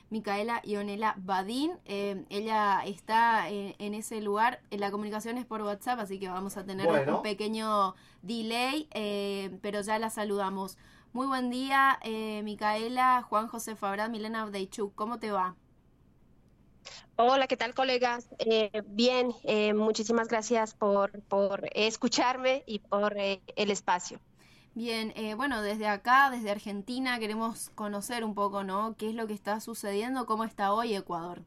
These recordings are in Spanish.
Micaela Ionela Badin. Ella está en ese lugar. La comunicación es por WhatsApp, así que vamos a tener un pequeño delay, pero ya la saludamos. Muy buen día, Micaela, Juan José Fabra, Milena Avdeichuk. ¿Cómo te va? Hola, ¿qué tal, colegas? Bien, muchísimas gracias por escucharme y por el espacio. Bien, bueno, desde acá, desde Argentina, queremos conocer un poco, ¿no? ¿Qué es lo que está sucediendo? ¿Cómo está hoy Ecuador?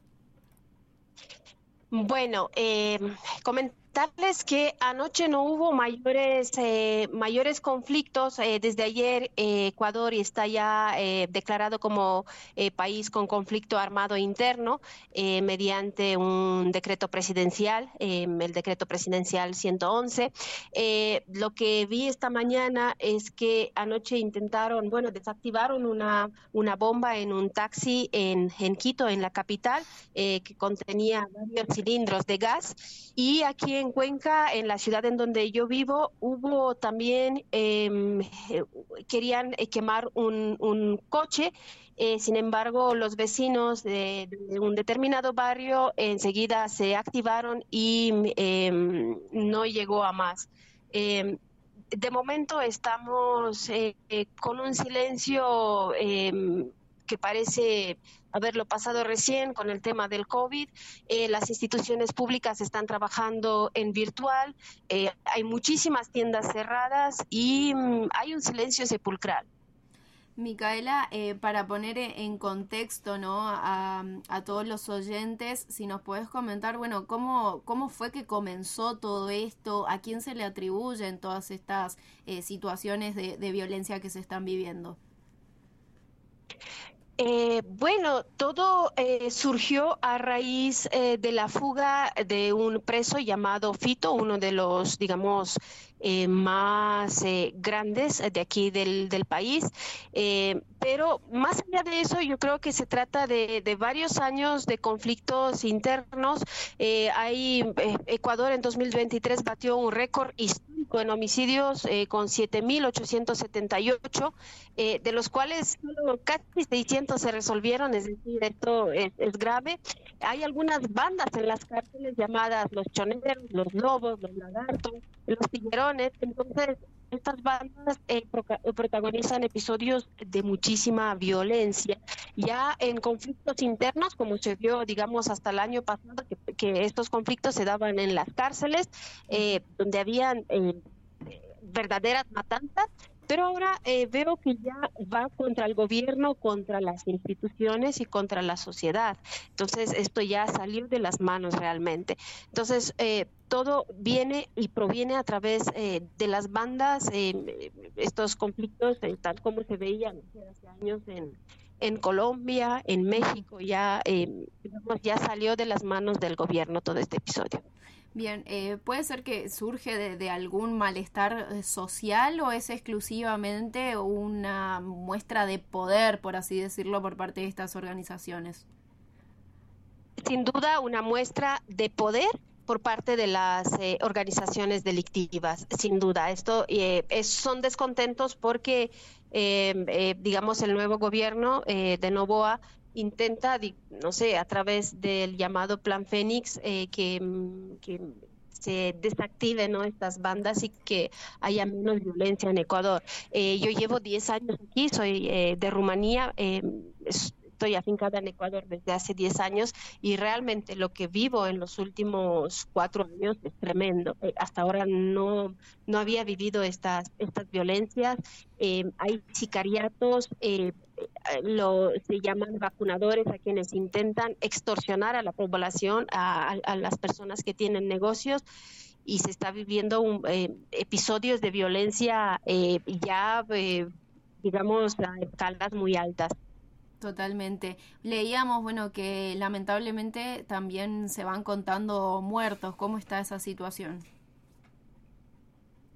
Bueno, comentarles que anoche no hubo mayores conflictos. Desde ayer Ecuador está ya declarado como país con conflicto armado interno mediante un decreto presidencial, el decreto presidencial 111. Lo que vi esta mañana es que anoche intentaron, bueno, desactivaron una bomba en un taxi en Quito, en la capital, que contenía varios cilindros de gas. Y aquí en Cuenca, en la ciudad en donde yo vivo, hubo también, querían quemar un coche. Sin embargo, los vecinos de un determinado barrio enseguida se activaron y no llegó a más. De momento estamos con un silencio que parece haberlo pasado recién con el tema del COVID. Las instituciones públicas están trabajando en virtual, hay muchísimas tiendas cerradas y hay un silencio sepulcral. Micaela, para poner en contexto, ¿no? A todos los oyentes, si nos puedes comentar, bueno, cómo fue que comenzó todo esto, a quién se le atribuyen todas estas situaciones de violencia que se están viviendo. Bueno, todo surgió a raíz de la fuga de un preso llamado Fito, uno de los, digamos, más grandes de aquí del país. Pero más allá de eso, yo creo que se trata de varios años de conflictos internos. Ecuador en 2023 batió un récord histórico en homicidios con 7.878, de los cuales solo casi 600 se resolvieron, es decir, esto es grave. Hay algunas bandas en las cárceles llamadas los choneros, los lobos, los lagartos, los tiguerones. Entonces, estas bandas protagonizan episodios de muchísima violencia, ya en conflictos internos, como se vio, digamos, hasta el año pasado, que estos conflictos se daban en las cárceles, donde habían verdaderas matanzas. Pero ahora veo que ya va contra el gobierno, contra las instituciones y contra la sociedad. Entonces, esto ya salió de las manos realmente. Entonces, todo viene y proviene a través de las bandas, estos conflictos, tal como se veían hace años en Colombia, en México, ya, digamos, ya salió de las manos del gobierno todo este episodio. Bien, ¿puede ser que surge de algún malestar social o es exclusivamente una muestra de poder, por así decirlo, por parte de estas organizaciones? Sin duda, una muestra de poder por parte de las organizaciones delictivas, sin duda. Esto son descontentos porque, digamos, el nuevo gobierno de Noboa intenta, no sé, a través del llamado Plan Fénix, que se desactiven, ¿no?, estas bandas y que haya menos violencia en Ecuador. Yo llevo 10 años aquí, soy de Rumanía. Estoy afincada en Ecuador desde hace 10 años y realmente lo que vivo en los últimos 4 años es tremendo. Hasta ahora no había vivido estas violencias. Hay sicariatos, se llaman vacunadores a quienes intentan extorsionar a la población, a las personas que tienen negocios, y se está viviendo episodios de violencia ya, digamos, a escalas muy altas. Totalmente. Leíamos, bueno, que lamentablemente también se van contando muertos. ¿Cómo está esa situación?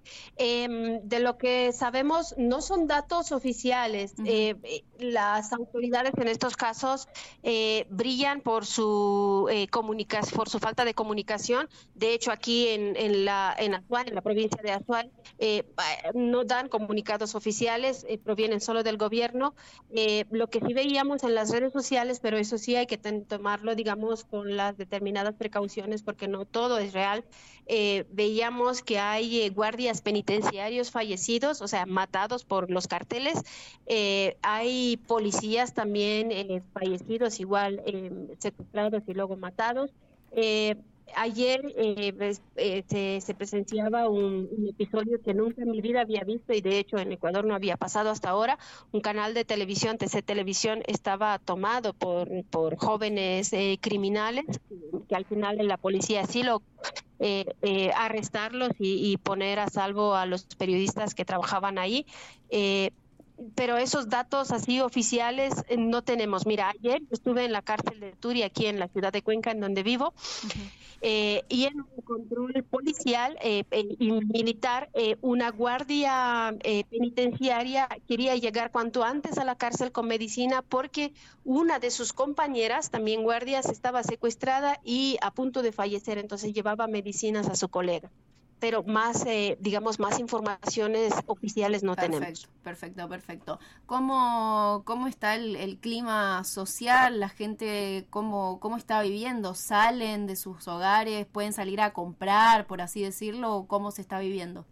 De lo que sabemos, no son datos oficiales. Las autoridades en estos casos brillan por su por su falta de comunicación. De hecho, aquí en Azuay, en la provincia de Azuay, no dan comunicados oficiales, provienen solo del gobierno. Lo que sí veíamos en las redes sociales, pero eso sí hay que tomarlo, digamos, con las determinadas precauciones, porque no todo es real. Veíamos que hay guardias penitenciarios fallecidos, o sea, matados por los carteles. Hay policías también fallecidos, igual secuestrados y luego matados. Ayer se presenciaba un episodio que nunca en mi vida había visto y de hecho en Ecuador no había pasado hasta ahora. Un canal de televisión, TC Televisión, estaba tomado por jóvenes criminales que al final la policía sí lo arrestarlos y poner a salvo a los periodistas que trabajaban ahí. Pero esos datos así oficiales no tenemos. Mira, ayer estuve en la cárcel de Turi, aquí en la ciudad de Cuenca, en donde vivo, y en un control policial y militar, una guardia penitenciaria quería llegar cuanto antes a la cárcel con medicina porque una de sus compañeras, también guardias, estaba secuestrada y a punto de fallecer, entonces llevaba medicinas a su colega. Pero más, digamos, más informaciones oficiales no tenemos. Perfecto. ¿Cómo está el clima social? ¿La gente cómo está viviendo? ¿Salen de sus hogares? ¿Pueden salir a comprar, por así decirlo? ¿Cómo se está viviendo?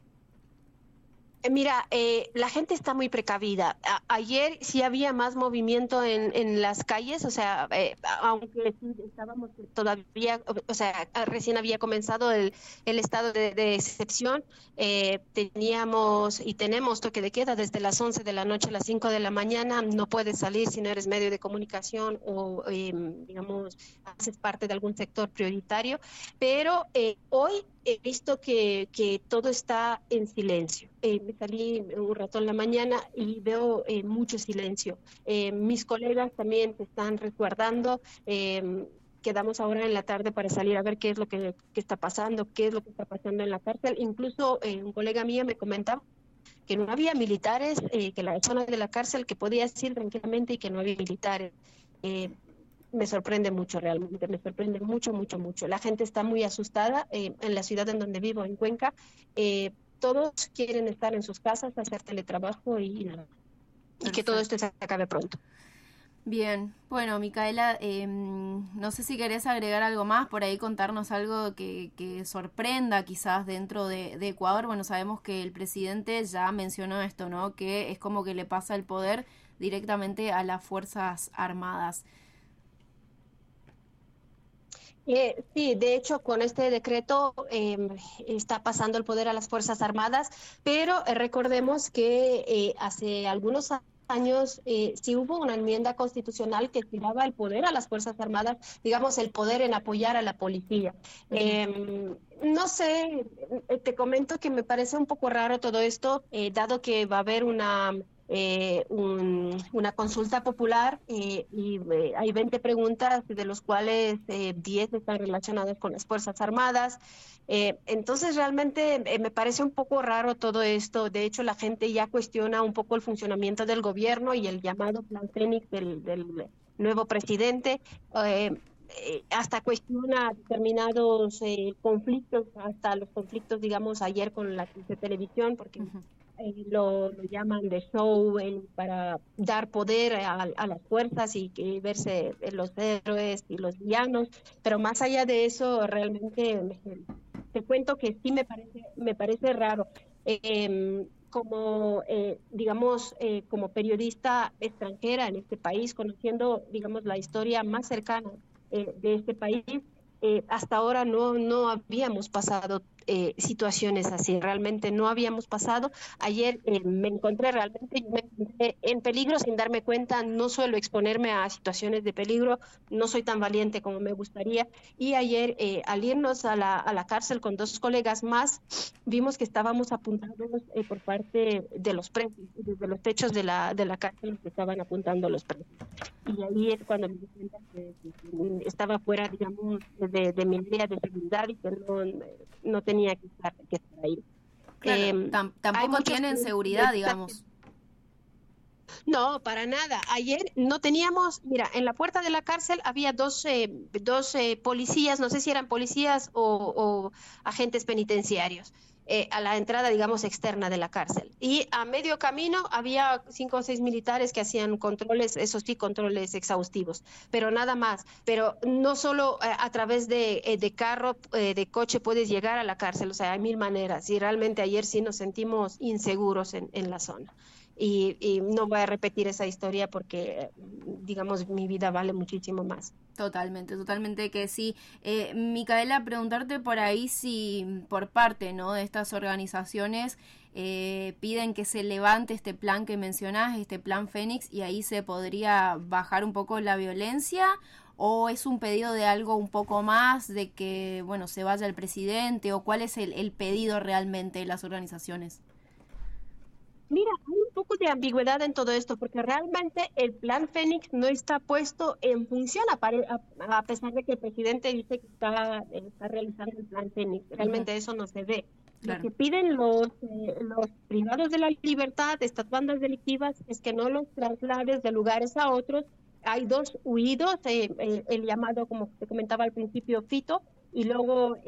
Mira, la gente está muy precavida. Ayer sí había más movimiento en las calles, o sea, aunque sí estábamos todavía, o sea, recién había comenzado el estado de excepción, teníamos y tenemos toque de queda desde las 11 de la noche a las 5 de la mañana. No puedes salir si no eres medio de comunicación o, digamos, haces parte de algún sector prioritario, pero hoy he visto que todo está en silencio. Me salí un rato en la mañana y veo mucho silencio. Mis colegas también se están resguardando. Quedamos ahora en la tarde para salir a ver qué es lo que está pasando, qué es lo que está pasando en la cárcel. Incluso un colega mío me comentaba que no había militares, que la zona de la cárcel que podías ir tranquilamente y que no había militares. Me sorprende mucho, realmente, me sorprende mucho. La gente está muy asustada. En la ciudad en donde vivo, en Cuenca, todos quieren estar en sus casas, hacer teletrabajo y nada. Y que todo esto se acabe pronto. Bien, bueno, Micaela, no sé si querés agregar algo más, por ahí contarnos algo que sorprenda quizás dentro de Ecuador. Bueno, sabemos que el presidente ya mencionó esto, ¿no? Que es como que le pasa el poder directamente a las Fuerzas Armadas. Sí, de hecho, con este decreto está pasando el poder a las Fuerzas Armadas, pero recordemos que hace algunos años sí hubo una enmienda constitucional que daba el poder a las Fuerzas Armadas, digamos, el poder en apoyar a la policía. No sé, te comento que me parece un poco raro todo esto, dado que va a haber una consulta popular y hay 20 preguntas, de los cuales 10 están relacionadas con las Fuerzas Armadas. Entonces realmente me parece un poco raro todo esto. De hecho, la gente ya cuestiona un poco el funcionamiento del gobierno y el llamado Plan Fénix del nuevo presidente. Hasta cuestiona determinados conflictos, hasta los conflictos, digamos, ayer con la televisión, porque lo llaman de show para dar poder a las fuerzas y que verse los héroes y los villanos, pero más allá de eso, realmente te cuento que sí me parece raro. Como, digamos, como periodista extranjera en este país, conociendo, digamos, la historia más cercana de este país, hasta ahora no habíamos pasado situaciones así, realmente no habíamos pasado. Ayer me encontré en peligro sin darme cuenta. No suelo exponerme a situaciones de peligro, no soy tan valiente como me gustaría, y ayer al irnos a la cárcel con 2 colegas más, vimos que estábamos apuntados por parte de los presos, desde los techos de la cárcel nos estaban apuntando los presos. Y ahí es cuando me di cuenta que estaba fuera, digamos, de mi área de seguridad y que no tenía que estar ahí. Claro, tampoco tienen seguridad, digamos. No, para nada. Ayer no teníamos, mira, en la puerta de la cárcel había dos policías, no sé si eran policías o agentes penitenciarios, a la entrada, digamos, externa de la cárcel. Y a medio camino había 5 o 6 militares que hacían controles, eso sí, controles exhaustivos, pero nada más. Pero no solo a través de carro, de coche puedes llegar a la cárcel, o sea, hay mil maneras. Y realmente ayer sí nos sentimos inseguros en la zona. Y no voy a repetir esa historia porque, digamos, mi vida vale muchísimo más. Totalmente que sí. Micaela, preguntarte por ahí si por parte, ¿no?, de estas organizaciones piden que se levante este plan que mencionás, este plan Fénix, y ahí se podría bajar un poco la violencia, o es un pedido de algo un poco más, de que, bueno, se vaya el presidente, o cuál es el pedido realmente de las organizaciones. Mira, hay un poco de ambigüedad en todo esto, porque realmente el plan Fénix no está puesto en función, a pesar de que el presidente dice que está realizando el plan Fénix. Realmente eso no se ve. Claro. Lo que piden los privados de la libertad, estas bandas delictivas, es que no los traslades de lugares a otros. Hay 2 huidos, el llamado, como te comentaba al principio, Fito, y luego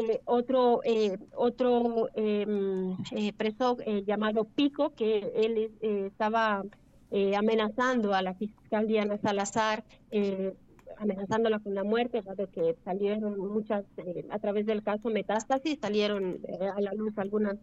otro preso llamado Pico, que él estaba amenazando a la fiscal Diana Salazar, amenazándola con la muerte, dado que salieron muchas, a través del caso Metástasis, salieron a la luz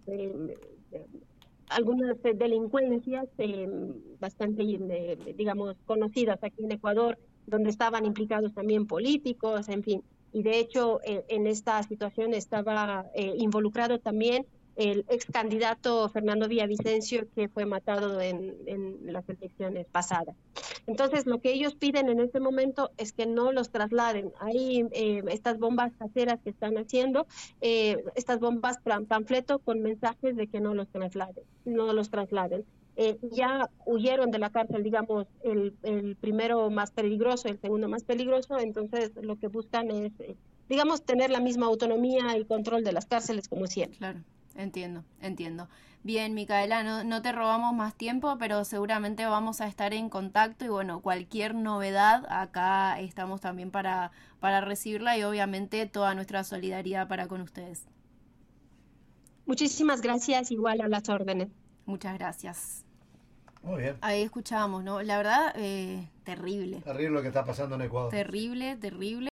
algunas delincuencias bastante, digamos, conocidas aquí en Ecuador, donde estaban implicados también políticos, en fin. Y de hecho, en esta situación estaba involucrado también el ex candidato Fernando Villavicencio, que fue matado en las elecciones pasadas. Entonces, lo que ellos piden en este momento es que no los trasladen. Hay estas bombas caseras que están haciendo, estas bombas panfleto con mensajes de que no los trasladen. Ya huyeron de la cárcel, digamos, el primero más peligroso, el segundo más peligroso, entonces lo que buscan es, digamos, tener la misma autonomía y control de las cárceles como siempre. Claro. Entiendo. Bien, Micaela, no te robamos más tiempo, pero seguramente vamos a estar en contacto y bueno, cualquier novedad, acá estamos también para recibirla y obviamente toda nuestra solidaridad para con ustedes. Muchísimas gracias, igual a las órdenes. Muchas gracias. Muy bien. Ahí escuchábamos, ¿no? La verdad, terrible. Terrible lo que está pasando en Ecuador. Terrible.